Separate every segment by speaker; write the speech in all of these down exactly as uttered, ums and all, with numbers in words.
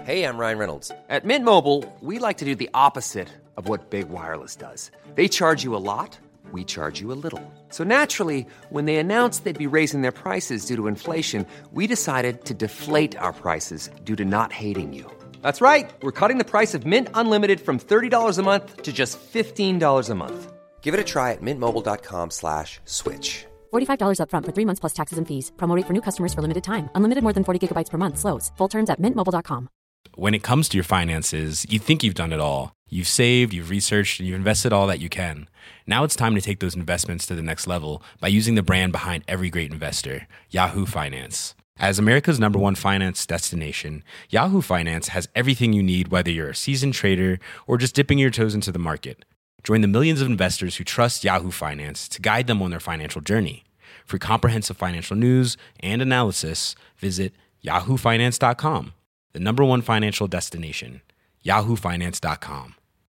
Speaker 1: Hey, I'm Ryan Reynolds. At Mint Mobile, we like to do the opposite of what Big Wireless does. They charge you a lot, we charge you a little. So naturally, when they announced they'd be raising their prices due to inflation, we decided to deflate our prices due to not hating you. That's right. We're cutting the price of Mint Unlimited from thirty dollars a month to just fifteen dollars a month. Give it a try at mintmobile.com slash switch.
Speaker 2: forty-five dollars up front for three months plus taxes and fees. Promo rate for new customers for limited time. Unlimited more than forty gigabytes per month slows. Full terms at mint mobile dot com.
Speaker 3: When it comes to your finances, you think you've done it all. You've saved, you've researched, and you've invested all that you can. Now it's time to take those investments to the next level by using the brand behind every great investor, Yahoo Finance. As America's number one finance destination, Yahoo Finance has everything you need, whether you're a seasoned trader or just dipping your toes into the market. Join the millions of investors who trust Yahoo Finance to guide them on their financial journey. For comprehensive financial news and analysis, visit yahoo finance dot com. The number one financial destination, yahoo finance dot com.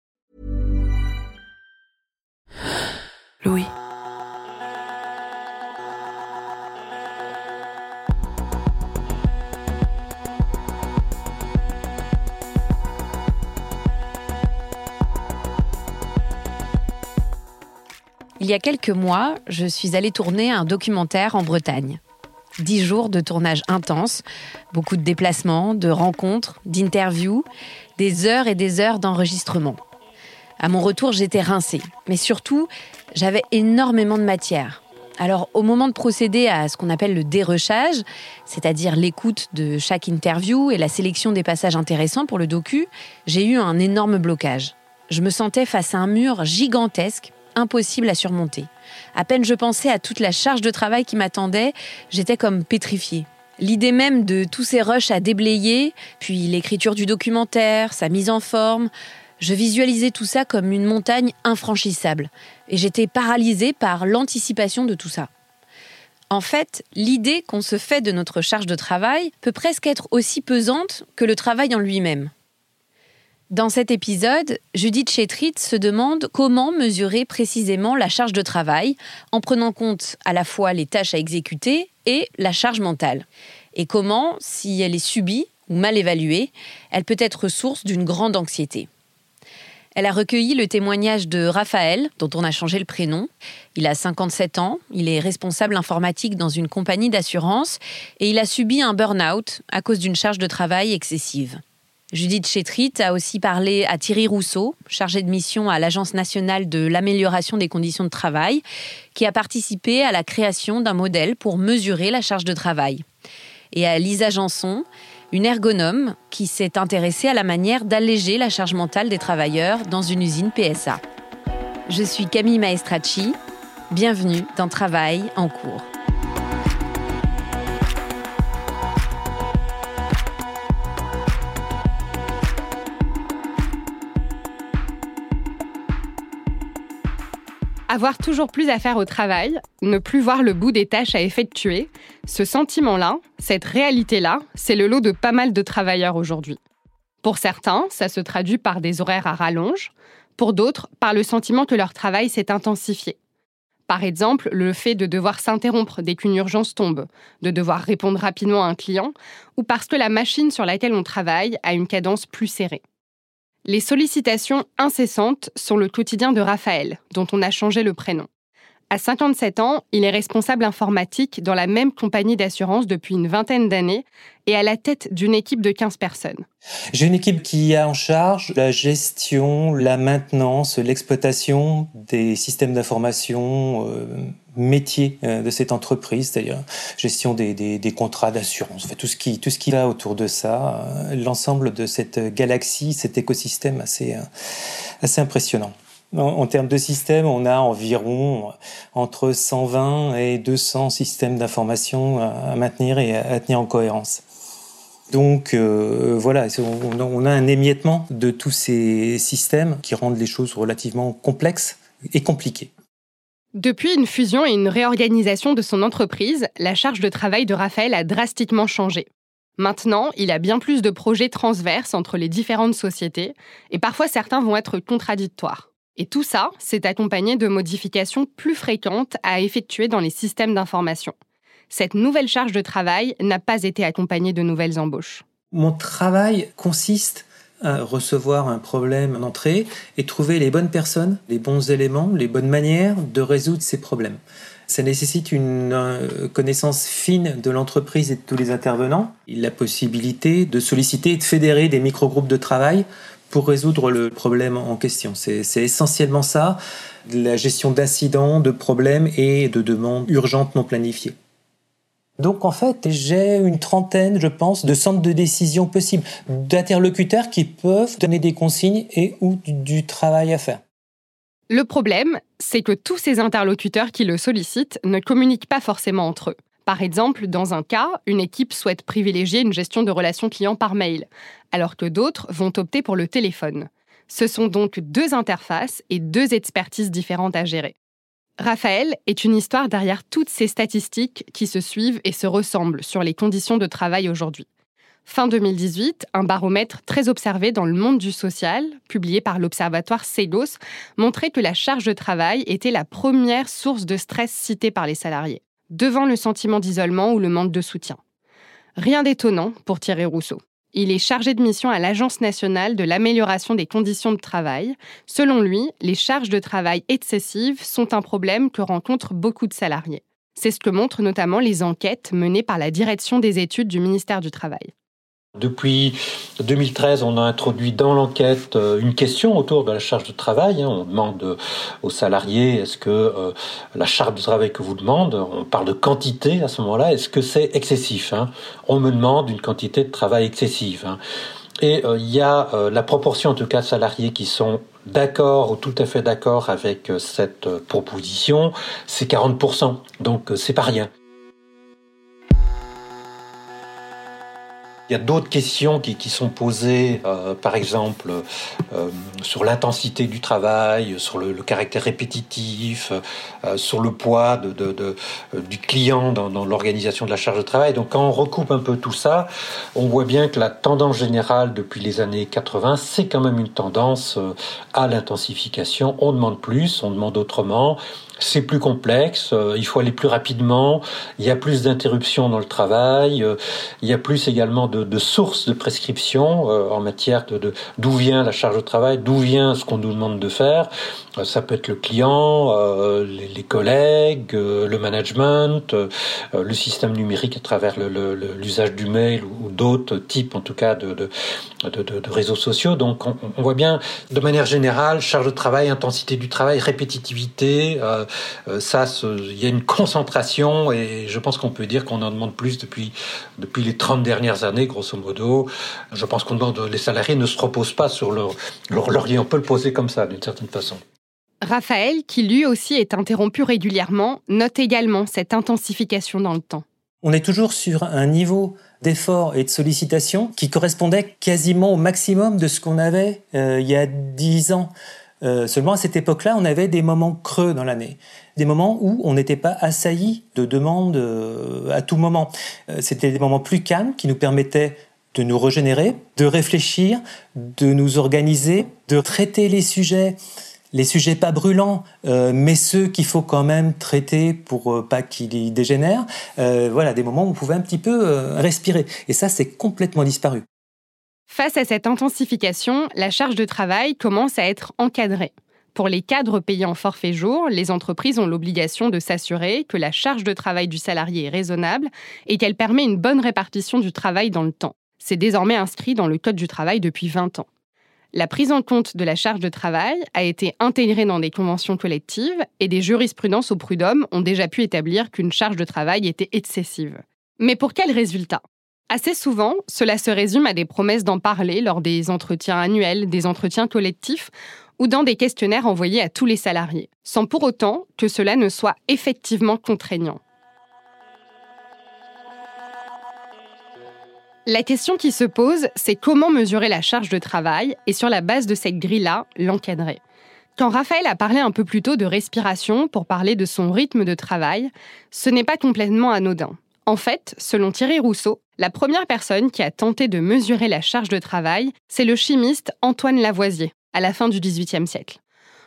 Speaker 4: Louis.
Speaker 5: Il y a quelques mois, je suis allée tourner un documentaire en Bretagne. Dix jours de tournage intense, beaucoup de déplacements, de rencontres, d'interviews, des heures et des heures d'enregistrement. À mon retour, j'étais rincée, mais surtout, j'avais énormément de matière. Alors, au moment de procéder à ce qu'on appelle le dérushage, c'est-à-dire l'écoute de chaque interview et la sélection des passages intéressants pour le docu, j'ai eu un énorme blocage. Je me sentais face à un mur gigantesque, impossible à surmonter. À peine je pensais à toute la charge de travail qui m'attendait, j'étais comme pétrifiée. L'idée même de tous ces rushs à déblayer, puis l'écriture du documentaire, sa mise en forme, je visualisais tout ça comme une montagne infranchissable. Et j'étais paralysée par l'anticipation de tout ça. En fait, l'idée qu'on se fait de notre charge de travail peut presque être aussi pesante que le travail en lui-même. Dans cet épisode, Judith Chetrite se demande comment mesurer précisément la charge de travail en prenant compte à la fois les tâches à exécuter et la charge mentale. Et comment, si elle est subie ou mal évaluée, elle peut être source d'une grande anxiété. Elle a recueilli le témoignage de Raphaël, dont on a changé le prénom. Il a cinquante-sept ans, il est responsable informatique dans une compagnie d'assurance et il a subi un burn-out à cause d'une charge de travail excessive. Judith Chetrite a aussi parlé à Thierry Rousseau, chargé de mission à l'Agence nationale de l'amélioration des conditions de travail, qui a participé à la création d'un modèle pour mesurer la charge de travail. Et à Lisa Janson, une ergonome qui s'est intéressée à la manière d'alléger la charge mentale des travailleurs dans une usine P S A. Je suis Camille Maestracci, bienvenue dans Travail en cours.
Speaker 6: Avoir toujours plus à faire au travail, ne plus voir le bout des tâches à effectuer, ce sentiment-là, cette réalité-là, c'est le lot de pas mal de travailleurs aujourd'hui. Pour certains, ça se traduit par des horaires à rallonge, pour d'autres, par le sentiment que leur travail s'est intensifié. Par exemple, le fait de devoir s'interrompre dès qu'une urgence tombe, de devoir répondre rapidement à un client, ou parce que la machine sur laquelle on travaille a une cadence plus serrée. Les sollicitations incessantes sont le quotidien de Raphaël, dont on a changé le prénom. À cinquante-sept ans, il est responsable informatique dans la même compagnie d'assurance depuis une vingtaine d'années et à la tête d'une équipe de quinze personnes.
Speaker 7: J'ai une équipe qui a en charge la gestion, la maintenance, l'exploitation des systèmes d'information euh, métiers euh, de cette entreprise, c'est-à-dire gestion des, des, des contrats d'assurance, enfin, tout ce qui, tout ce qu'il a autour de ça, euh, l'ensemble de cette galaxie, cet écosystème assez, euh, assez impressionnant. En, en termes de systèmes, on a environ entre cent vingt et deux cents systèmes d'information à, à maintenir et à, à tenir en cohérence. Donc euh, voilà, on, on a un émiettement de tous ces systèmes qui rendent les choses relativement complexes et compliquées.
Speaker 6: Depuis une fusion et une réorganisation de son entreprise, la charge de travail de Raphaël a drastiquement changé. Maintenant, il a bien plus de projets transverses entre les différentes sociétés et parfois certains vont être contradictoires. Et tout ça, c'est accompagné de modifications plus fréquentes à effectuer dans les systèmes d'information. Cette nouvelle charge de travail n'a pas été accompagnée de nouvelles embauches.
Speaker 7: Mon travail consiste à recevoir un problème en entrée et trouver les bonnes personnes, les bons éléments, les bonnes manières de résoudre ces problèmes. Ça nécessite une euh, connaissance fine de l'entreprise et de tous les intervenants. Il a la possibilité de solliciter et de fédérer des micro-groupes de travail pour résoudre le problème en question. C'est, c'est essentiellement ça, la gestion d'incidents, de problèmes et de demandes urgentes non planifiées. Donc en fait, j'ai une trentaine, je pense, de centres de décision possibles, d'interlocuteurs qui peuvent donner des consignes et ou du, du travail à faire.
Speaker 6: Le problème, c'est que tous ces interlocuteurs qui le sollicitent ne communiquent pas forcément entre eux. Par exemple, dans un cas, une équipe souhaite privilégier une gestion de relations clients par mail, alors que d'autres vont opter pour le téléphone. Ce sont donc deux interfaces et deux expertises différentes à gérer. Raphaël est une histoire derrière toutes ces statistiques qui se suivent et se ressemblent sur les conditions de travail aujourd'hui. Fin deux mille dix-huit, un baromètre très observé dans le monde du social, publié par l'observatoire Segos, montrait que la charge de travail était la première source de stress citée par les salariés, devant le sentiment d'isolement ou le manque de soutien. Rien d'étonnant pour Thierry Rousseau. Il est chargé de mission à l'Agence nationale de l'amélioration des conditions de travail. Selon lui, les charges de travail excessives sont un problème que rencontrent beaucoup de salariés. C'est ce que montrent notamment les enquêtes menées par la direction des études du ministère du Travail.
Speaker 4: Depuis deux mille treize, on a introduit dans l'enquête une question autour de la charge de travail. On demande aux salariés, est-ce que euh, la charge de travail que vous demandez, on parle de quantité à ce moment-là, est-ce que c'est excessif, hein? On me demande une quantité de travail excessive, hein. Et il euh, y a euh, la proportion en tout cas de salariés qui sont d'accord ou tout à fait d'accord avec euh, cette euh, proposition, c'est quarante pour cent, donc euh, c'est pas rien. Il y a d'autres questions qui, qui sont posées, euh, par exemple, euh, sur l'intensité du travail, sur le, le caractère répétitif, euh, sur le poids de, de, de, euh, du client dans, dans l'organisation de la charge de travail. Donc quand on recoupe un peu tout ça, on voit bien que la tendance générale depuis les années quatre-vingts, c'est quand même une tendance euh, à l'intensification. On demande plus, on demande autrement. C'est plus complexe, euh, il faut aller plus rapidement, il y a plus d'interruptions dans le travail, euh, il y a plus également de, de sources de prescription euh, en matière de, de d'où vient la charge de travail, d'où vient ce qu'on nous demande de faire. Euh, ça peut être le client, euh, les, les collègues, euh, le management, euh, le système numérique à travers le, le, le, l'usage du mail ou, ou d'autres types en tout cas de, de, de, de, de réseaux sociaux. Donc on, on voit bien de manière générale, charge de travail, intensité du travail, répétitivité, euh, Euh, ça, il y a une concentration et je pense qu'on peut dire qu'on en demande plus depuis, depuis les trente dernières années, grosso modo. Je pense qu'on demande, les salariés ne se reposent pas sur leur, leur, leur lit, on peut le poser comme ça, d'une certaine façon.
Speaker 6: Raphaël, qui lui aussi est interrompu régulièrement, note également cette intensification dans le temps.
Speaker 7: On est toujours sur un niveau d'effort et de sollicitation qui correspondait quasiment au maximum de ce qu'on avait euh, il y a dix ans. Euh, seulement à cette époque-là, on avait des moments creux dans l'année, des moments où on n'était pas assailli de demandes euh, à tout moment. Euh, c'était des moments plus calmes qui nous permettaient de nous régénérer, de réfléchir, de nous organiser, de traiter les sujets, les sujets pas brûlants, euh, mais ceux qu'il faut quand même traiter pour euh, pas qu'ils dégénèrent. Euh, voilà, des moments où on pouvait un petit peu euh, respirer. Et ça, c'est complètement disparu.
Speaker 6: Face à cette intensification, la charge de travail commence à être encadrée. Pour les cadres payés en forfait jour, les entreprises ont l'obligation de s'assurer que la charge de travail du salarié est raisonnable et qu'elle permet une bonne répartition du travail dans le temps. C'est désormais inscrit dans le Code du travail depuis vingt ans. La prise en compte de la charge de travail a été intégrée dans des conventions collectives et des jurisprudences au prud'homme ont déjà pu établir qu'une charge de travail était excessive. Mais pour quel résultat ? Assez souvent, cela se résume à des promesses d'en parler lors des entretiens annuels, des entretiens collectifs ou dans des questionnaires envoyés à tous les salariés, sans pour autant que cela ne soit effectivement contraignant. La question qui se pose, c'est comment mesurer la charge de travail et sur la base de cette grille-là, l'encadrer. Quand Raphaël a parlé un peu plus tôt de respiration pour parler de son rythme de travail, ce n'est pas complètement anodin. En fait, selon Thierry Rousseau, la première personne qui a tenté de mesurer la charge de travail, c'est le chimiste Antoine Lavoisier, à la fin du dix-huitième siècle.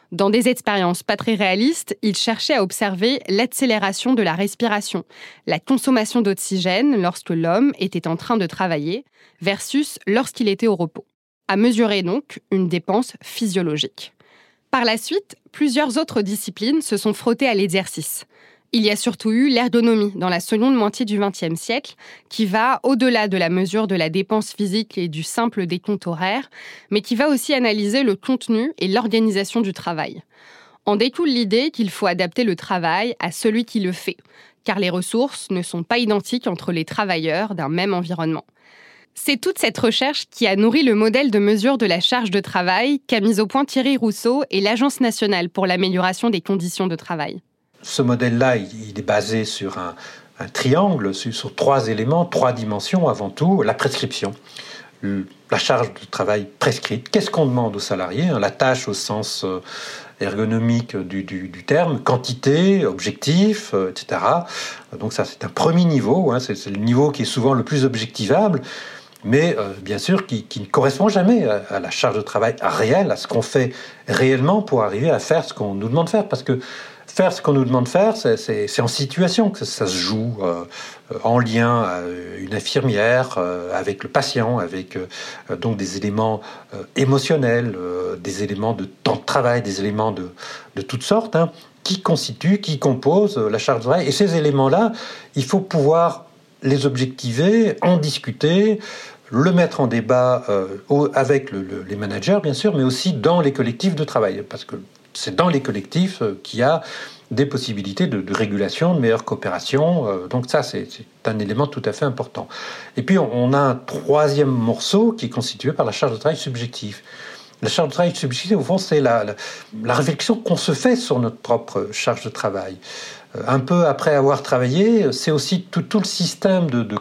Speaker 6: Dans des expériences pas très réalistes, il cherchait à observer l'accélération de la respiration, la consommation d'oxygène lorsque l'homme était en train de travailler versus lorsqu'il était au repos. À mesurer donc une dépense physiologique. Par la suite, plusieurs autres disciplines se sont frottées à l'exercice. Il y a surtout eu l'ergonomie dans la seconde moitié du vingtième siècle, qui va au-delà de la mesure de la dépense physique et du simple décompte horaire, mais qui va aussi analyser le contenu et l'organisation du travail. En découle l'idée qu'il faut adapter le travail à celui qui le fait, car les ressources ne sont pas identiques entre les travailleurs d'un même environnement. C'est toute cette recherche qui a nourri le modèle de mesure de la charge de travail qu'a mis au point Thierry Rousseau et l'Agence nationale pour l'amélioration des conditions de travail.
Speaker 4: Ce modèle-là, il est basé sur un, un triangle, sur, sur trois éléments, trois dimensions avant tout. La prescription, le, la charge de travail prescrite. Qu'est-ce qu'on demande aux salariés ? La tâche au sens euh, ergonomique du, du, du terme, quantité, objectif, euh, et cetera. Donc ça, c'est un premier niveau, hein, c'est, c'est le niveau qui est souvent le plus objectivable, mais euh, bien sûr qui, qui ne correspond jamais à, à la charge de travail réelle, à ce qu'on fait réellement pour arriver à faire ce qu'on nous demande de faire. Parce que faire ce qu'on nous demande de faire, c'est, c'est, c'est en situation que ça, ça se joue, euh, en lien avec une infirmière, euh, avec le patient, avec euh, donc des éléments euh, émotionnels, euh, des éléments de temps de travail, des éléments de, de toutes sortes, hein, qui constituent, qui composent la charge de travail. Et ces éléments-là, il faut pouvoir les objectiver, en discuter, le mettre en débat euh, avec le, le, les managers, bien sûr, mais aussi dans les collectifs de travail, parce que c'est dans les collectifs qu'il y a des possibilités de, de régulation, de meilleure coopération. Donc ça, c'est, c'est un élément tout à fait important. Et puis, on, on a un troisième morceau qui est constitué par la charge de travail subjective. La charge de travail subjective, au fond, c'est la, la, la réflexion qu'on se fait sur notre propre charge de travail. Un peu après avoir travaillé, c'est aussi tout, tout le système de, de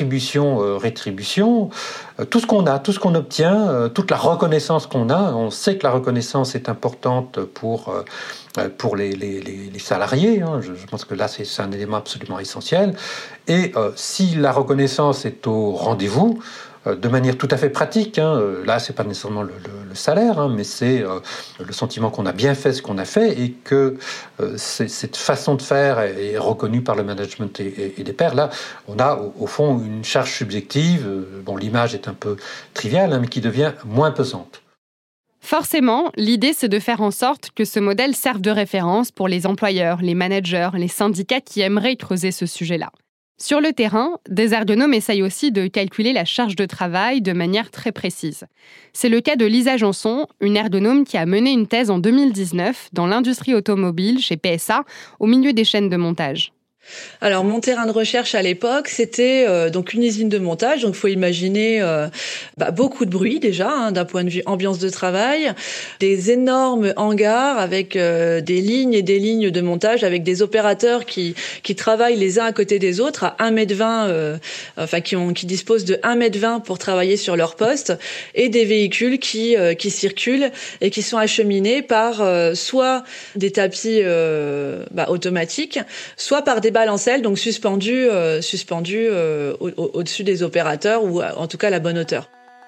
Speaker 4: contribution-rétribution, euh, tout ce qu'on a, tout ce qu'on obtient, euh, toute la reconnaissance qu'on a. On sait que la reconnaissance est importante pour, euh, pour les, les, les salariés. Hein. Je, je pense que là, c'est, c'est un élément absolument essentiel. Et euh, si la reconnaissance est au rendez-vous, de manière tout à fait pratique, hein. Là, c'est pas nécessairement le, le, le salaire, hein, mais c'est euh, le sentiment qu'on a bien fait ce qu'on a fait et que euh, cette façon de faire est, est reconnue par le management et, et, et les pairs. Là, on a au, au fond une charge subjective. Euh, bon, l'image est un peu triviale, hein, mais qui devient moins pesante.
Speaker 6: Forcément, l'idée, c'est de faire en sorte que ce modèle serve de référence pour les employeurs, les managers, les syndicats qui aimeraient creuser ce sujet-là. Sur le terrain, des ergonomes essayent aussi de calculer la charge de travail de manière très précise. C'est le cas de Lisa Janson, une ergonome qui a mené une thèse en deux mille dix-neuf dans l'industrie automobile chez P S A, au milieu des chaînes de montage.
Speaker 8: Alors, mon terrain de recherche à l'époque, c'était euh, donc une usine de montage. Donc, il faut imaginer euh, bah, beaucoup de bruit déjà, hein, d'un point de vue ambiance de travail, des énormes hangars avec euh, des lignes et des lignes de montage, avec des opérateurs qui qui travaillent les uns à côté des autres à un mètre vingt, euh, enfin qui ont qui disposent de un mètre vingt pour travailler sur leur poste, et des véhicules qui euh, qui circulent et qui sont acheminés par euh, soit des tapis euh, bah, automatiques, soit par des balancelles, donc suspendues, euh, suspendues euh, au, au, au-dessus des opérateurs, ou en tout cas à la bonne hauteur.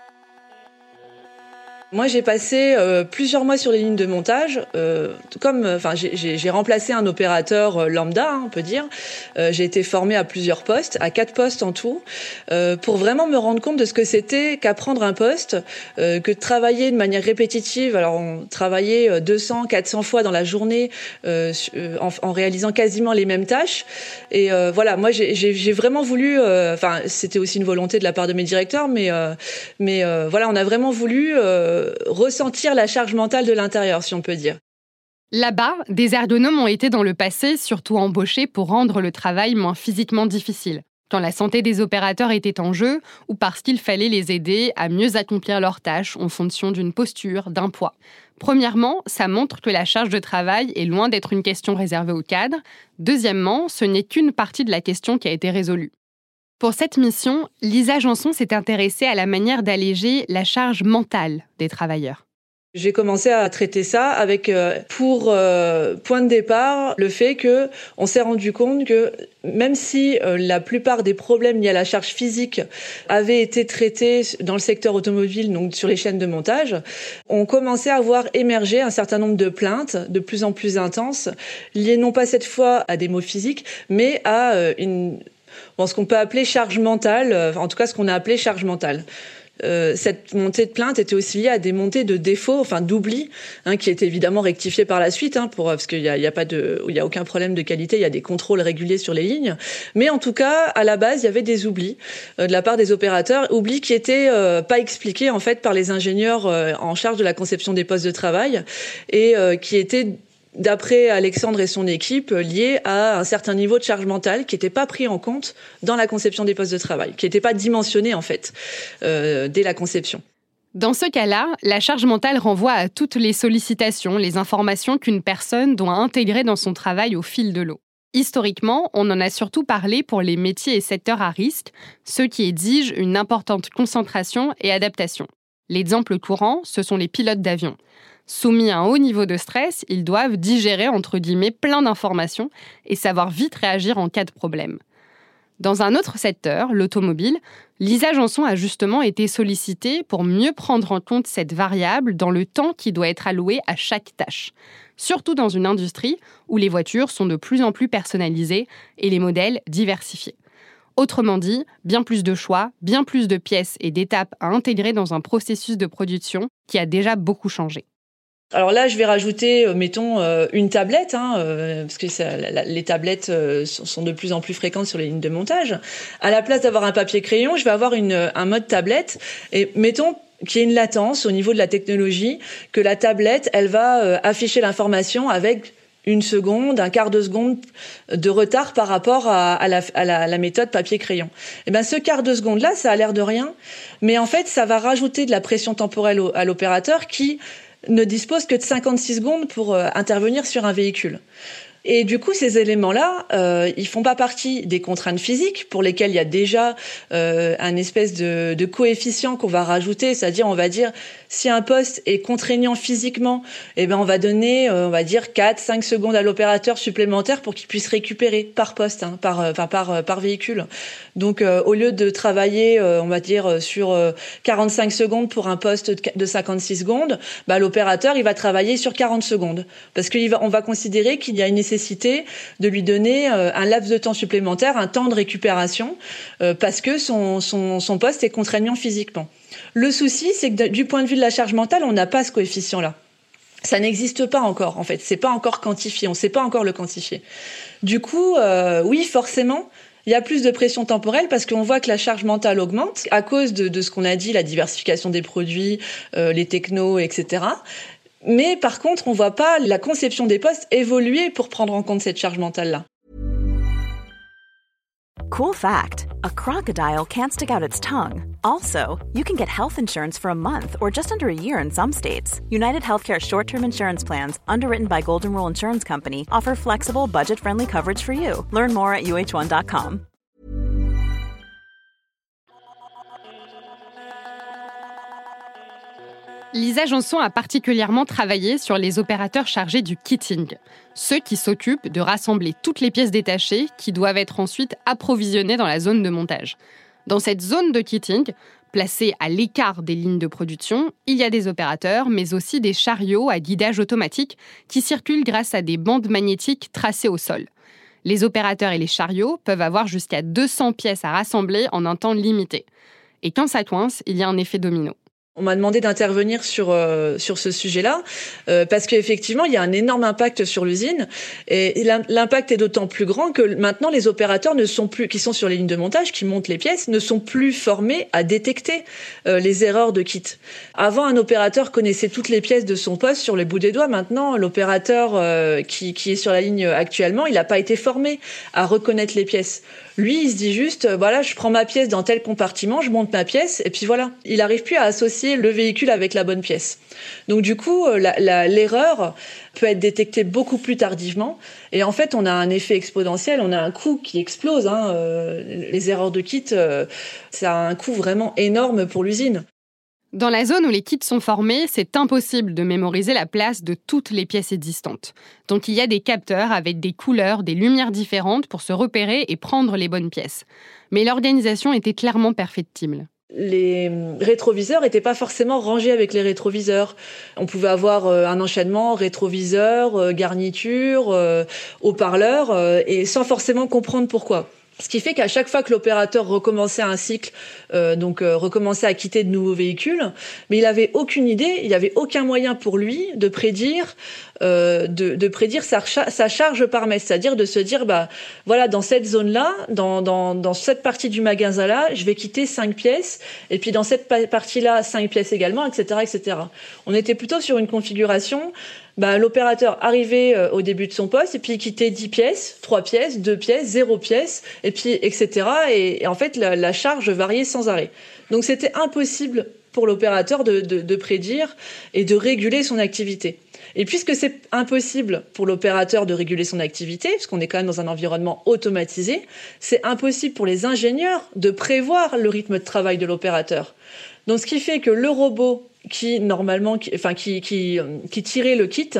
Speaker 8: Moi, j'ai passé euh, plusieurs mois sur les lignes de montage. Euh, comme, enfin, j'ai, j'ai, j'ai remplacé un opérateur euh, lambda, hein, on peut dire. Euh, j'ai été formée à plusieurs postes, à quatre postes en tout, euh, pour vraiment me rendre compte de ce que c'était qu'apprendre un poste, euh, que de travailler de manière répétitive. Alors, on travaillait deux cents, quatre cents fois dans la journée, euh, en, en réalisant quasiment les mêmes tâches. Et euh, voilà, moi, j'ai, j'ai, j'ai vraiment voulu. Enfin, euh, c'était aussi une volonté de la part de mes directeurs, mais, euh, mais euh, voilà, on a vraiment voulu. Euh, ressentir la charge mentale de l'intérieur, si on peut dire.
Speaker 6: Là-bas, des ergonomes ont été dans le passé surtout embauchés pour rendre le travail moins physiquement difficile, quand la santé des opérateurs était en jeu ou parce qu'il fallait les aider à mieux accomplir leurs tâches en fonction d'une posture, d'un poids. Premièrement, ça montre que la charge de travail est loin d'être une question réservée aux cadres. Deuxièmement, ce n'est qu'une partie de la question qui a été résolue. Pour cette mission, Lisa Janson s'est intéressée à la manière d'alléger la charge mentale des travailleurs.
Speaker 8: J'ai commencé à traiter ça avec, euh, pour euh, point de départ, le fait que on s'est rendu compte que même si euh, la plupart des problèmes liés à la charge physique avaient été traités dans le secteur automobile, donc sur les chaînes de montage, on commençait à voir émerger un certain nombre de plaintes de plus en plus intenses, liées non pas cette fois à des maux physiques, mais à euh, une, bon, ce qu'on peut appeler charge mentale, euh, en tout cas ce qu'on a appelé charge mentale. Euh, cette montée de plainte était aussi liée à des montées de défauts, enfin d'oubli, hein, qui étaient évidemment rectifiés par la suite, hein, pour parce qu'il y a, il y a pas de, il y a aucun problème de qualité, il y a des contrôles réguliers sur les lignes. Mais en tout cas, à la base, il y avait des oublis euh, de la part des opérateurs, oublis qui étaient euh, pas expliqués en fait par les ingénieurs euh, en charge de la conception des postes de travail et euh, qui étaient, d'après Alexandre et son équipe, lié à un certain niveau de charge mentale qui n'était pas pris en compte dans la conception des postes de travail, qui n'était pas dimensionné en fait euh, dès la conception.
Speaker 6: Dans ce cas-là, la charge mentale renvoie à toutes les sollicitations, les informations qu'une personne doit intégrer dans son travail au fil de l'eau. Historiquement, on en a surtout parlé pour les métiers et secteurs à risque, ceux qui exigent une importante concentration et adaptation. L'exemple courant, ce sont les pilotes d'avion. Soumis à un haut niveau de stress, ils doivent digérer, entre guillemets, plein d'informations et savoir vite réagir en cas de problème. Dans un autre secteur, l'automobile, Lisa Janson a justement été sollicitée pour mieux prendre en compte cette variable dans le temps qui doit être alloué à chaque tâche. Surtout dans une industrie où les voitures sont de plus en plus personnalisées et les modèles diversifiés. Autrement dit, bien plus de choix, bien plus de pièces et d'étapes à intégrer dans un processus de production qui a déjà beaucoup changé.
Speaker 8: Alors là, je vais rajouter, euh, mettons, euh, une tablette, hein, euh, parce que ça, la, les tablettes euh, sont de plus en plus fréquentes sur les lignes de montage. À la place d'avoir un papier-crayon, je vais avoir une, un mode tablette. Et mettons qu'il y ait une latence au niveau de la technologie, que la tablette, elle va euh, afficher l'information avec une seconde, un quart de seconde de retard par rapport à, à, la, à, la, à la méthode papier-crayon. Et ben, ce quart de seconde-là, ça a l'air de rien, mais en fait, ça va rajouter de la pression temporelle au, à l'opérateur qui ne dispose que de cinquante-six secondes pour euh, intervenir sur un véhicule. Et du coup, ces éléments-là, euh, ils font pas partie des contraintes physiques pour lesquelles il y a déjà euh, un espèce de, de coefficient qu'on va rajouter, c'est-à-dire on va dire si un poste est contraignant physiquement, eh ben on va donner, euh, on va dire quatre, cinq secondes à l'opérateur supplémentaire pour qu'il puisse récupérer par poste, hein, par, enfin par par véhicule. Donc euh, au lieu de travailler, euh, on va dire sur euh, quarante-cinq secondes pour un poste de cinquante-six secondes, bah l'opérateur il va travailler sur quarante secondes parce qu'il va, on va considérer qu'il y a une nécessité de lui donner euh, un laps de temps supplémentaire, un temps de récupération, euh, parce que son, son, son poste est contraignant physiquement. Le souci, c'est que du point de vue de la charge mentale, on n'a pas ce coefficient-là. Ça n'existe pas encore, en fait. C'est pas encore quantifié. On ne sait pas encore le quantifier. Du coup, euh, oui, forcément, il y a plus de pression temporelle parce qu'on voit que la charge mentale augmente à cause de, de ce qu'on a dit, la diversification des produits, euh, les technos, et cetera. Mais par contre, on ne voit pas la conception des postes évoluer pour prendre en compte cette charge mentale-là.
Speaker 9: Cool fact, a crocodile can't stick out its tongue. Also, you can get health insurance for a month or just under a year in some states. United Healthcare short-term insurance plans, underwritten by Golden Rule Insurance Company, offer flexible, budget-friendly coverage for you. Learn more at U H one dot com.
Speaker 6: Lisa Janson a particulièrement travaillé sur les opérateurs chargés du kitting, ceux qui s'occupent de rassembler toutes les pièces détachées qui doivent être ensuite approvisionnées dans la zone de montage. Dans cette zone de kitting, placée à l'écart des lignes de production, il y a des opérateurs, mais aussi des chariots à guidage automatique qui circulent grâce à des bandes magnétiques tracées au sol. Les opérateurs et les chariots peuvent avoir jusqu'à deux cents pièces à rassembler en un temps limité. Et quand ça coince, il y a un effet domino.
Speaker 8: On m'a demandé d'intervenir sur euh, sur ce sujet-là euh, parce qu'effectivement il y a un énorme impact sur l'usine et l'impact est d'autant plus grand que maintenant les opérateurs ne sont plus qui sont sur les lignes de montage, qui montent les pièces, ne sont plus formés à détecter euh, les erreurs de kit. Avant, un opérateur connaissait toutes les pièces de son poste sur les bouts des doigts. Maintenant, l'opérateur euh, qui qui est sur la ligne actuellement, il n'a pas été formé à reconnaître les pièces. Lui, il se dit juste, voilà, je prends ma pièce dans tel compartiment, je monte ma pièce, et puis voilà. Il n'arrive plus à associer le véhicule avec la bonne pièce. Donc du coup, la, la, l'erreur peut être détectée beaucoup plus tardivement. Et en fait, on a un effet exponentiel, on a un coût qui explose. Hein. Euh, les erreurs de kit, euh, ça a un coût vraiment énorme pour l'usine.
Speaker 6: Dans la zone où les kits sont formés, c'est impossible de mémoriser la place de toutes les pièces existantes. Donc il y a des capteurs avec des couleurs, des lumières différentes pour se repérer et prendre les bonnes pièces. Mais l'organisation était clairement perfectible.
Speaker 8: Les rétroviseurs n'étaient pas forcément rangés avec les rétroviseurs. On pouvait avoir un enchaînement rétroviseur, garniture, haut-parleur, et sans forcément comprendre pourquoi. Ce qui fait qu'à chaque fois que l'opérateur recommençait un cycle, euh, donc euh, recommençait à quitter de nouveaux véhicules, mais il avait aucune idée, il n'y avait aucun moyen pour lui de prédire, euh, de, de prédire sa, sa charge par mètre, c'est-à-dire de se dire, bah voilà, dans cette zone-là, dans, dans, dans cette partie du magasin-là, je vais quitter cinq pièces, et puis dans cette partie-là, cinq pièces également, et cetera, et cetera. On était plutôt sur une configuration. Bah, l'opérateur arrivait euh, au début de son poste et puis il quittait dix pièces, trois pièces, deux pièces, zéro pièce, et puis et cetera. Et, et en fait, la, la charge variait sans arrêt. Donc c'était impossible pour l'opérateur de, de, de prédire et de réguler son activité. Et puisque c'est impossible pour l'opérateur de réguler son activité, puisqu'on est quand même dans un environnement automatisé, c'est impossible pour les ingénieurs de prévoir le rythme de travail de l'opérateur. Donc ce qui fait que le robot qui normalement, qui, enfin qui, qui, qui tirait le kit,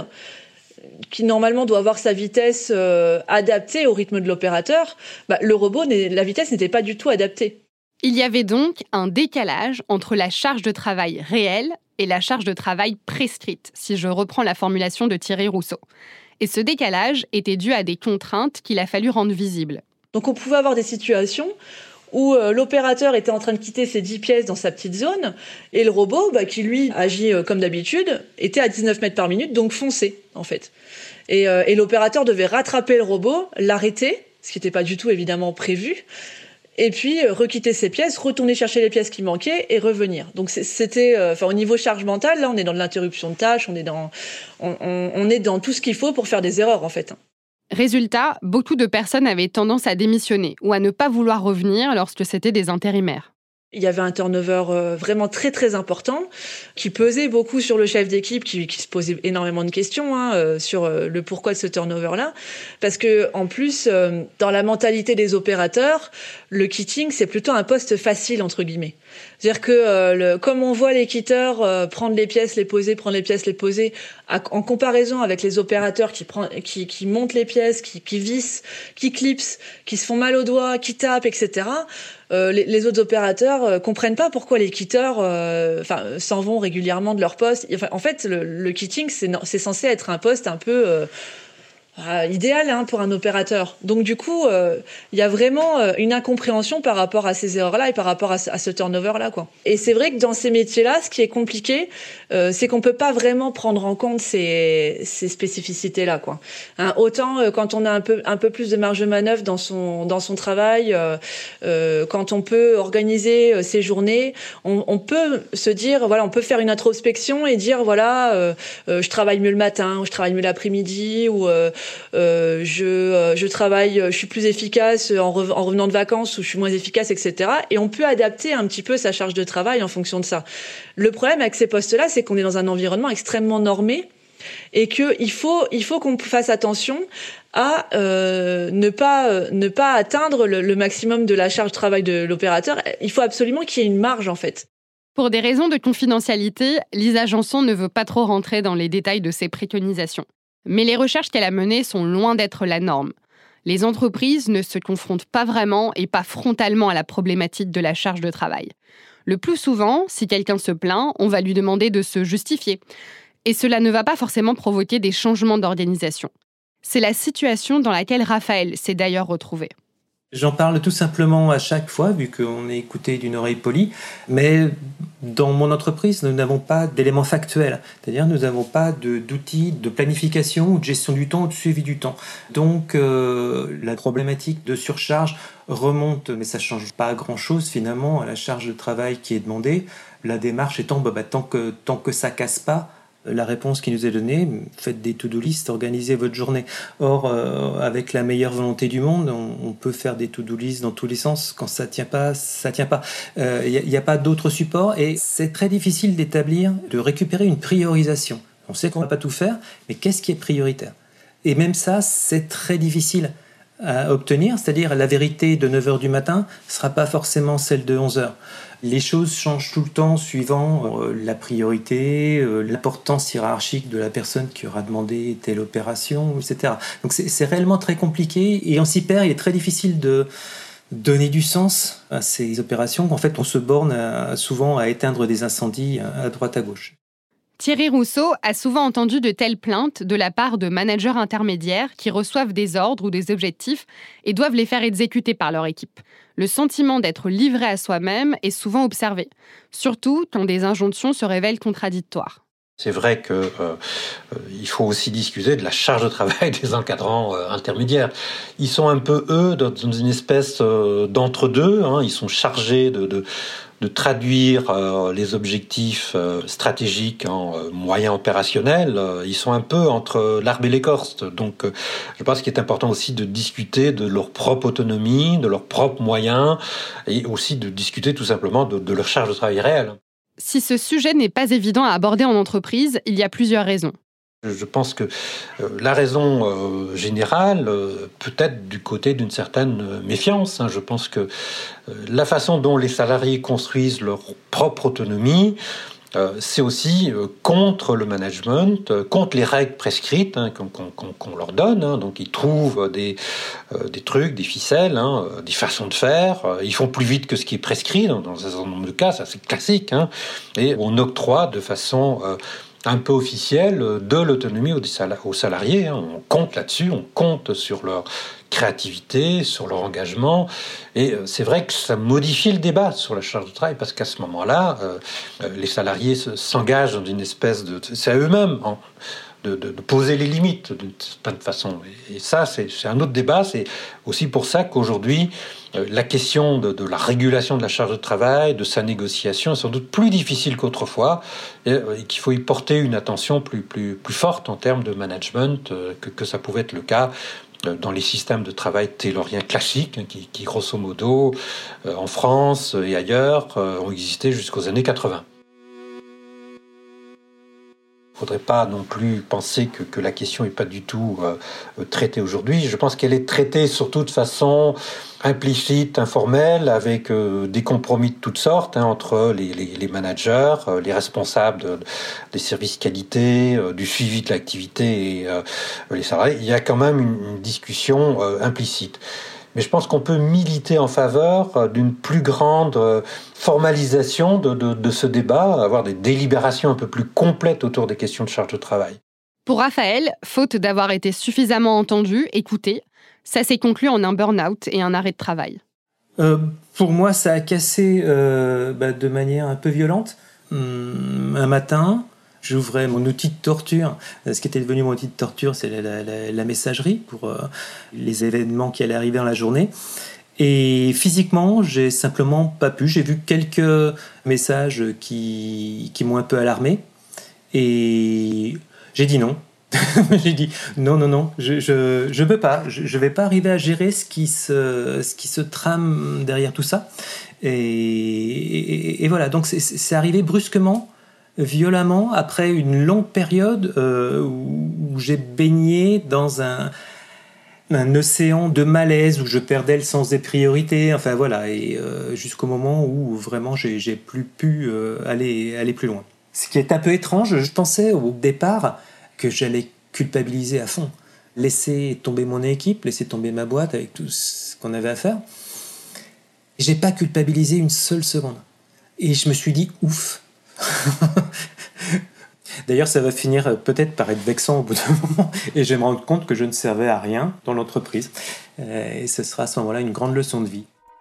Speaker 8: qui normalement doit avoir sa vitesse euh, adaptée au rythme de l'opérateur, bah, le robot, la vitesse n'était pas du tout adaptée.
Speaker 6: Il y avait donc un décalage entre la charge de travail réelle et la charge de travail prescrite, si je reprends la formulation de Thierry Rousseau. Et ce décalage était dû à des contraintes qu'il a fallu rendre visibles.
Speaker 8: Donc on pouvait avoir des situations où euh, l'opérateur était en train de quitter ses dix pièces dans sa petite zone, et le robot, bah, qui lui agit euh, comme d'habitude, était à dix-neuf mètres par minute, donc fonçait, en fait. Et, euh, et l'opérateur devait rattraper le robot, l'arrêter, ce qui n'était pas du tout évidemment prévu, et puis euh, requitter ses pièces, retourner chercher les pièces qui manquaient et revenir. Donc c'était, enfin euh, au niveau charge mentale, là on est dans de l'interruption de tâches, on est dans, on, on, on est dans tout ce qu'il faut pour faire des erreurs, en fait.
Speaker 6: Résultat, beaucoup de personnes avaient tendance à démissionner ou à ne pas vouloir revenir lorsque c'était des intérimaires.
Speaker 8: Il y avait un turnover vraiment très très important qui pesait beaucoup sur le chef d'équipe, qui, qui se posait énormément de questions hein, sur le pourquoi de ce turnover-là. Parce que en plus, dans la mentalité des opérateurs, le kitting c'est plutôt un poste facile entre guillemets. C'est-à-dire que euh, le, comme on voit les quitteurs euh, prendre les pièces, les poser, prendre les pièces, les poser, à, en comparaison avec les opérateurs qui, prend, qui, qui montent les pièces, qui, qui vissent, qui clipsent, qui se font mal aux doigts, qui tapent, et cetera. Euh, les, les autres opérateurs euh, comprennent pas pourquoi les quitteurs euh, enfin, s'en vont régulièrement de leur poste. Enfin, en fait, le, le kitting, c'est, c'est censé être un poste un peu... Euh, Euh, idéal hein, pour un opérateur. Donc du coup, il euh, y a vraiment euh, une incompréhension par rapport à ces erreurs-là et par rapport à ce, à ce turnover-là, quoi. Et c'est vrai que dans ces métiers-là, ce qui est compliqué, euh, c'est qu'on peut pas vraiment prendre en compte ces, ces spécificités-là, quoi. Hein, autant euh, quand on a un peu un peu plus de marge de manœuvre dans son dans son travail, euh, euh, quand on peut organiser euh, ses journées, on, on peut se dire voilà, on peut faire une introspection et dire voilà, euh, euh, je travaille mieux le matin, ou je travaille mieux l'après-midi, ou euh, Euh, je, euh, je travaille, je suis plus efficace en, re- en revenant de vacances ou je suis moins efficace, et cetera. Et on peut adapter un petit peu sa charge de travail en fonction de ça. Le problème avec ces postes-là, c'est qu'on est dans un environnement extrêmement normé et qu'il faut, il faut qu'on fasse attention à euh, ne pas, euh, ne pas atteindre le, le maximum de la charge de travail de l'opérateur. Il faut absolument qu'il y ait une marge, en fait.
Speaker 6: Pour des raisons de confidentialité, Lisa Janson ne veut pas trop rentrer dans les détails de ses préconisations. Mais les recherches qu'elle a menées sont loin d'être la norme. Les entreprises ne se confrontent pas vraiment et pas frontalement à la problématique de la charge de travail. Le plus souvent, si quelqu'un se plaint, on va lui demander de se justifier. Et cela ne va pas forcément provoquer des changements d'organisation. C'est la situation dans laquelle Raphaël s'est d'ailleurs retrouvé.
Speaker 7: J'en parle tout simplement à chaque fois, vu qu'on est écouté d'une oreille polie, mais dans mon entreprise, nous n'avons pas d'éléments factuels, c'est-à-dire nous n'avons pas de, d'outils de planification ou de gestion du temps ou de suivi du temps. Donc euh, la problématique de surcharge remonte, mais ça ne change pas grand-chose finalement à la charge de travail qui est demandée. La démarche étant, bah, bah, tant que, tant que ça ne casse pas, la réponse qui nous est donnée, faites des to-do list, organisez votre journée. Or, euh, avec la meilleure volonté du monde, on, on peut faire des to-do list dans tous les sens. Quand ça tient pas, ça tient pas. Il euh, n'y a, a pas d'autre support et c'est très difficile d'établir, de récupérer une priorisation. On sait qu'on ne va pas tout faire, mais qu'est-ce qui est prioritaire ? Et même ça, c'est très difficile à obtenir, c'est-à-dire la vérité de neuf heures du matin ne sera pas forcément celle de onze heures. Les choses changent tout le temps suivant euh, la priorité, euh, l'importance hiérarchique de la personne qui aura demandé telle opération, et cetera. Donc c'est, c'est réellement très compliqué et on s'y perd. Il est très difficile de donner du sens à ces opérations. En fait, on se borne à, souvent à éteindre des incendies à droite à gauche.
Speaker 6: Thierry Rousseau a souvent entendu de telles plaintes de la part de managers intermédiaires qui reçoivent des ordres ou des objectifs et doivent les faire exécuter par leur équipe. Le sentiment d'être livré à soi-même est souvent observé, surtout quand des injonctions se révèlent contradictoires.
Speaker 4: C'est vrai qu'il euh, euh, faut aussi discuter de la charge de travail des encadrants euh, intermédiaires. Ils sont un peu, eux, dans une espèce euh, d'entre-deux. Hein. Ils sont chargés de... de de traduire euh, les objectifs euh, stratégiques en euh, moyens opérationnels. Euh, ils sont un peu entre l'arbre et l'écorce. Donc, euh, je pense qu'il est important aussi de discuter de leur propre autonomie, de leurs propres moyens, et aussi de discuter tout simplement de, de leur charge de travail réelle.
Speaker 6: Si ce sujet n'est pas évident à aborder en entreprise, il y a plusieurs raisons.
Speaker 4: Je pense que euh, la raison euh, générale euh, peut être du côté d'une certaine euh, méfiance. Hein. Je pense que euh, la façon dont les salariés construisent leur propre autonomie, euh, c'est aussi euh, contre le management, euh, contre les règles prescrites hein, qu'on, qu'on, qu'on leur donne. Hein. Donc ils trouvent des, euh, des trucs, des ficelles, hein, des façons de faire. Euh, ils font plus vite que ce qui est prescrit dans, dans un certain nombre de cas, ça c'est classique. Hein. Et on octroie de façon... Euh, un peu officiel de l'autonomie aux salariés. On compte là-dessus, on compte sur leur créativité, sur leur engagement. Et c'est vrai que ça modifie le débat sur la charge de travail parce qu'à ce moment-là, les salariés s'engagent dans une espèce de... C'est à eux-mêmes hein, de, de, de poser les limites d'une certaine façon. Et ça, c'est, c'est un autre débat. C'est aussi pour ça qu'aujourd'hui, la question de, de la régulation de la charge de travail, de sa négociation est sans doute plus difficile qu'autrefois et, et qu'il faut y porter une attention plus, plus, plus forte en termes de management euh, que, que ça pouvait être le cas euh, dans les systèmes de travail tayloriens classiques hein, qui, qui, grosso modo, euh, en France et ailleurs, euh, ont existé jusqu'aux années quatre-vingts. Il ne faudrait pas non plus penser que, que la question n'est pas du tout euh, traitée aujourd'hui. Je pense qu'elle est traitée surtout de façon implicite, informelle, avec euh, des compromis de toutes sortes hein, entre les, les, les managers, euh, les responsables de, des services qualité, euh, du suivi de l'activité et euh, les salariés. Il y a quand même une, une discussion euh, implicite. Mais je pense qu'on peut militer en faveur d'une plus grande formalisation de, de, de ce débat, avoir des délibérations un peu plus complètes autour des questions de charge de travail.
Speaker 6: Pour Raphaël, faute d'avoir été suffisamment entendu, écouté, ça s'est conclu en un burn-out et un arrêt de travail.
Speaker 7: Euh, pour moi, ça a cassé euh, bah, de manière un peu violente. Hum, un matin... J'ouvrais mon outil de torture. Ce qui était devenu mon outil de torture, c'est la, la, la messagerie pour euh, les événements qui allaient arriver dans la journée. Et physiquement, j'ai simplement pas pu. J'ai vu quelques messages qui, qui m'ont un peu alarmé. Et j'ai dit non. j'ai dit non, non, non, je je, je peux pas. Je, je vais pas arriver à gérer ce qui se, ce qui se trame derrière tout ça. Et, et, et voilà, donc c'est, c'est arrivé brusquement, violemment, après une longue période euh, où, où j'ai baigné dans un, un océan de malaise, où je perdais le sens des priorités, enfin voilà, et euh, jusqu'au moment où vraiment j'ai, j'ai plus pu euh, aller, aller plus loin. Ce qui est un peu étrange, je pensais au départ que j'allais culpabiliser à fond, laisser tomber mon équipe, laisser tomber ma boîte avec tout ce qu'on avait à faire. J'ai pas culpabilisé une seule seconde. Et je me suis dit, ouf. D'ailleurs, ça va finir peut-être par être vexant au bout d'un moment et je vais me rendre compte que je ne servais à rien dans l'entreprise. Et ce sera à ce moment-là une grande leçon de vie.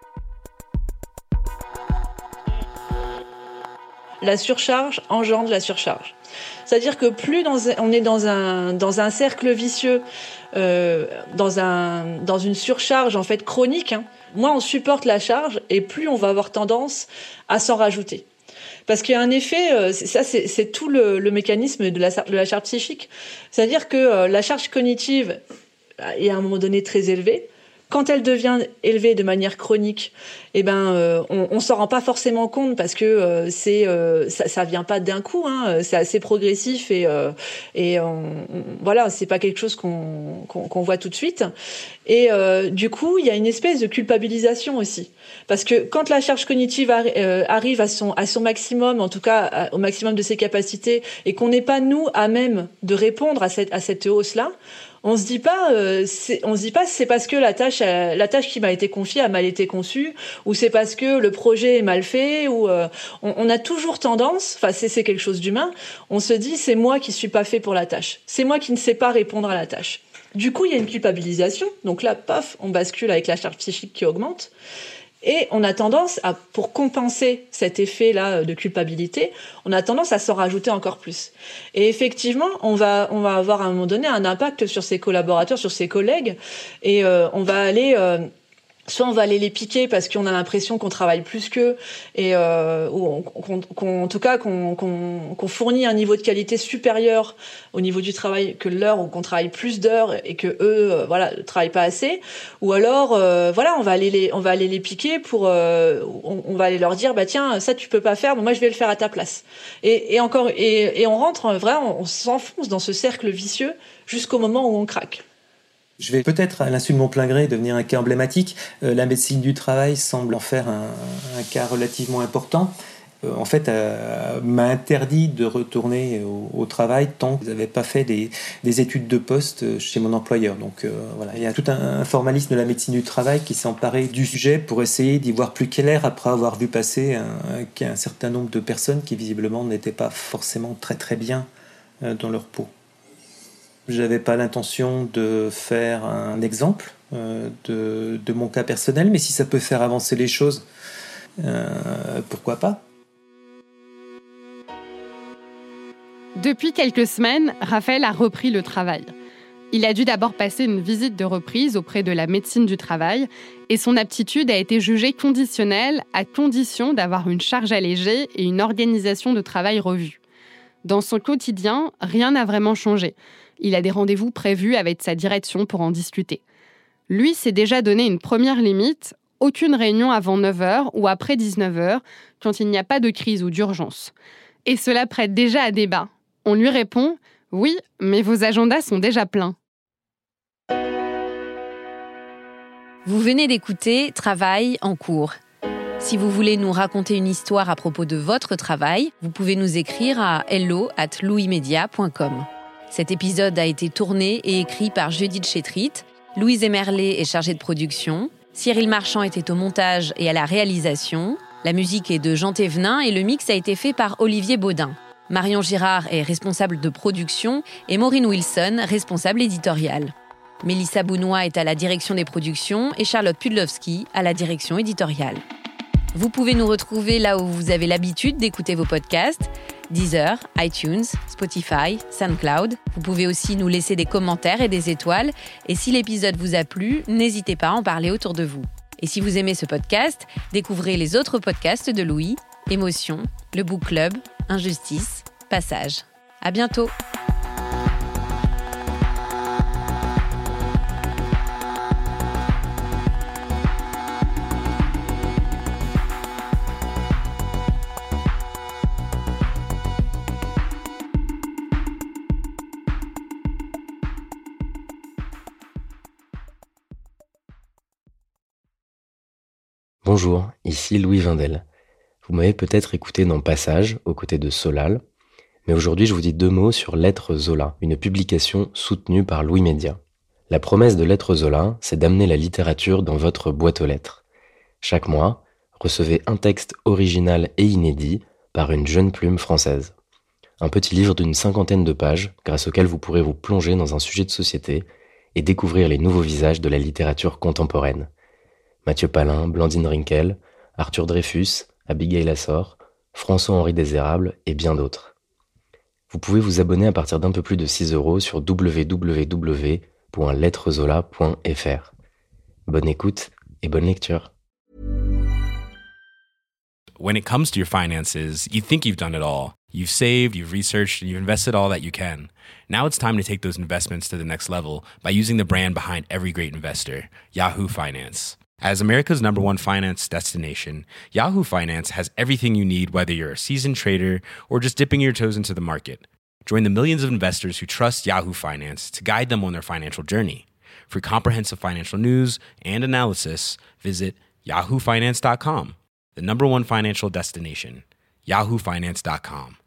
Speaker 8: La surcharge engendre la surcharge. C'est-à-dire que plus dans un, on est dans un, dans un cercle vicieux, euh, dans, un, dans une surcharge en fait chronique, hein, moins on supporte la charge et plus on va avoir tendance à s'en rajouter. Parce qu'il y a un effet, ça c'est, c'est tout le, le mécanisme de la, de la charge psychique. C'est-à-dire que la charge cognitive est à un moment donné très élevée, Quand elle devient élevée de manière chronique, eh ben, euh, on, on s'en rend pas forcément compte parce que euh, c'est, euh, ça, ça vient pas d'un coup. Hein, c'est assez progressif et euh, et on, on, voilà, c'est pas quelque chose qu'on, qu'on, qu'on voit tout de suite. Et euh, du coup, il y a une espèce de culpabilisation aussi, parce que quand la charge cognitive arri- euh, arrive à son à son maximum, en tout cas à, au maximum de ses capacités, et qu'on n'est pas nous à même de répondre à cette à cette hausse-là. On se dit pas, euh, c'est, on se dit pas, c'est parce que la tâche, euh, la tâche qui m'a été confiée a mal été conçue, ou c'est parce que le projet est mal fait, ou euh, on, on a toujours tendance, enfin c'est, c'est quelque chose d'humain. On se dit c'est moi qui suis pas fait pour la tâche, c'est moi qui ne sais pas répondre à la tâche. Du coup il y a une culpabilisation, donc là paf, on bascule avec la charge psychique qui augmente. Et on a tendance à, pour compenser cet effet-là de culpabilité, on a tendance à s'en rajouter encore plus. Et effectivement, on va, on va avoir à un moment donné un impact sur ses collaborateurs, sur ses collègues, et euh, on va aller... Euh, Soit on va aller les piquer parce qu'on a l'impression qu'on travaille plus qu'eux, et euh, ou on, qu'on, qu'on, en tout cas qu'on, qu'on, qu'on fournit un niveau de qualité supérieur au niveau du travail que leur, ou qu'on travaille plus d'heures et que eux, euh, voilà, travaillent pas assez. Ou alors, euh, voilà, on va aller les, on va aller les piquer pour, euh, on, on va aller leur dire, bah tiens, ça tu peux pas faire, bon moi je vais le faire à ta place. Et, et encore, et, et on rentre vraiment, on s'enfonce dans ce cercle vicieux jusqu'au moment où on craque.
Speaker 7: Je vais peut-être, à l'insu de mon plein gré, devenir un cas emblématique. Euh, la médecine du travail semble en faire un, un cas relativement important. Euh, en fait, euh, m'a interdit de retourner au, au travail tant que je n'avais pas fait des, des études de poste chez mon employeur. Donc euh, voilà, il y a tout un, un formalisme de la médecine du travail qui s'est emparé du sujet pour essayer d'y voir plus clair après avoir vu passer un, un certain nombre de personnes qui visiblement n'étaient pas forcément très très bien euh, dans leur peau. J'avais pas l'intention de faire un exemple euh, de, de mon cas personnel, mais si ça peut faire avancer les choses, euh, pourquoi pas ?
Speaker 6: Depuis quelques semaines, Raphaël a repris le travail. Il a dû d'abord passer une visite de reprise auprès de la médecine du travail et son aptitude a été jugée conditionnelle à condition d'avoir une charge allégée et une organisation de travail revue. Dans son quotidien, rien n'a vraiment changé. Il a des rendez-vous prévus avec sa direction pour en discuter. Lui s'est déjà donné une première limite, aucune réunion avant neuf heures ou après dix-neuf heures, quand il n'y a pas de crise ou d'urgence. Et cela prête déjà à débat. On lui répond « Oui, mais vos agendas sont déjà pleins ».
Speaker 5: Vous venez d'écouter Travail en cours. Si vous voulez nous raconter une histoire à propos de votre travail, vous pouvez nous écrire à hello at louismedia point com. Cet épisode a été tourné et écrit par Judith Chétrit. Louise Emerlet est chargée de production. Cyril Marchand était au montage et à la réalisation. La musique est de Jean Thévenin et le mix a été fait par Olivier Baudin. Marion Girard est responsable de production et Maureen Wilson, responsable éditoriale. Mélissa Bounois est à la direction des productions et Charlotte Pudlowski à la direction éditoriale. Vous pouvez nous retrouver là où vous avez l'habitude d'écouter vos podcasts, Deezer, iTunes, Spotify, SoundCloud. Vous pouvez aussi nous laisser des commentaires et des étoiles. Et si l'épisode vous a plu, n'hésitez pas à en parler autour de vous. Et si vous aimez ce podcast, découvrez les autres podcasts de Louis, Émotion, Le Book Club, Injustice, Passage. À bientôt.
Speaker 10: Bonjour, ici Louis Vindel. Vous m'avez peut-être écouté dans Passage, aux côtés de Solal, mais aujourd'hui je vous dis deux mots sur Lettres Zola, une publication soutenue par Louis Média. La promesse de Lettres Zola, c'est d'amener la littérature dans votre boîte aux lettres. Chaque mois, recevez un texte original et inédit par une jeune plume française. Un petit livre d'une cinquantaine de pages, grâce auquel vous pourrez vous plonger dans un sujet de société et découvrir les nouveaux visages de la littérature contemporaine. Mathieu Palin, Blandine Rinkel, Arthur Dreyfus, Abigail Assor, François-Henri Désérable et bien d'autres. Vous pouvez vous abonner à partir d'un peu plus de six euros sur w w w point lettrezola point f r. Bonne écoute et bonne lecture.
Speaker 3: When it comes to your finances, you think you've done it all. You've saved, you've researched, and you've invested all that you can. Now it's time to take those investments to the next level by using the brand behind every great investor, Yahoo Finance. As America's number one finance destination, Yahoo Finance has everything you need, whether you're a seasoned trader or just dipping your toes into the market. Join the millions of investors who trust Yahoo Finance to guide them on their financial journey. For comprehensive financial news and analysis, visit yahoo finance dot com, the number one financial destination, yahoo finance dot com.